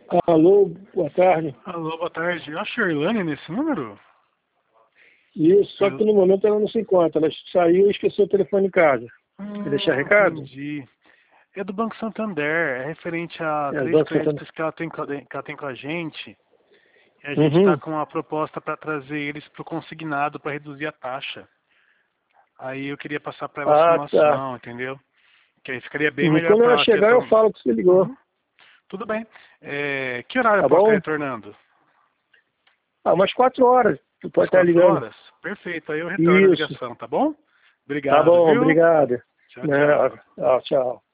Alô, boa tarde. Alô, boa tarde. A Shirlane nesse número? Isso, só que no momento ela não se encontra. Ela saiu e esqueceu o telefone em casa. Quer deixar recado? Entendi. É do Banco Santander, é referente a É, do três Banco Santander. créditos que ela tem com a gente. E a gente está com uma proposta para trazer eles para o consignado para reduzir a taxa. Aí eu queria passar para ela a Ah, tá. informação, entendeu? Que aí ficaria bem melhor Quando para ela ela ter chegar, eu essa... falo que você ligou. Uhum. Tudo bem. Que horário eu Tá posso estar bom? retornando? Umas 4 horas. Tu pode Às estar 4 ligando. horas? Perfeito, aí eu retorno a Isso. ligação, tá bom? Tá Obrigado, bom, viu? obrigado. Tchau, Né, tchau. tchau.